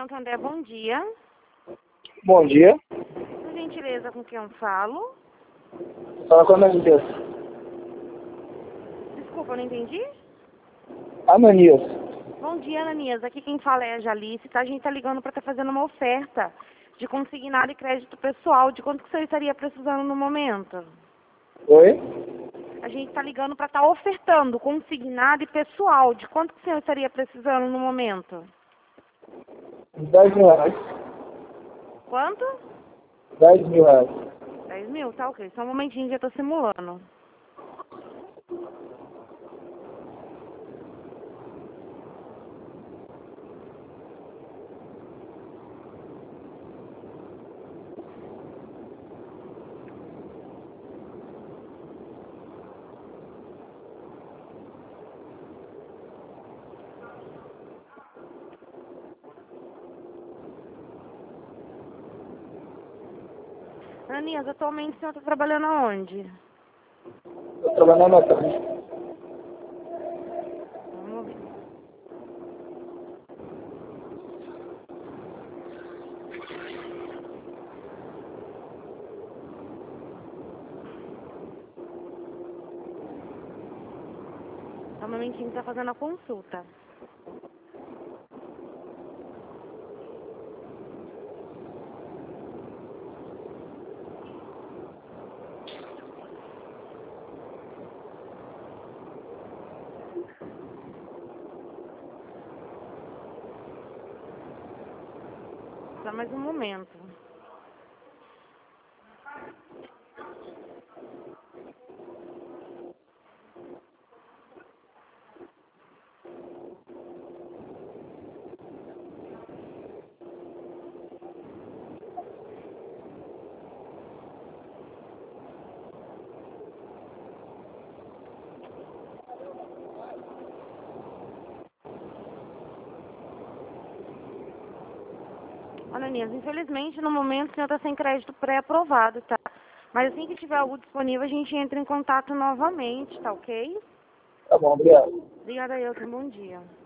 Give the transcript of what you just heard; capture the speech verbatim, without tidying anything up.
Santander, bom dia. Bom dia. Por gentileza, com quem eu falo? Fala com a Ananias. Desculpa, eu não entendi? Ananias. Bom dia, Ananias. Aqui quem fala é a Jalice, tá? A gente tá ligando para estar fazendo uma oferta de consignado e crédito pessoal. De quanto que você estaria precisando no momento? Oi? A gente tá ligando para estar ofertando consignado e pessoal. De quanto que o senhor estaria precisando no momento? dez mil reais. Quanto? dez mil reais. dez mil? Tá ok. Só um momentinho, já tô simulando. Ananias, atualmente o senhor está trabalhando aonde? Estou trabalhando na tarde. Vamos ver. Só um momentinho que tá fazendo a consulta. Só mais um momento. Ananias, infelizmente no momento o senhor está sem crédito pré-aprovado, tá? Mas assim que tiver algo disponível a gente entra em contato novamente, tá ok? Tá bom, obrigado. Obrigada, Elton. Bom dia.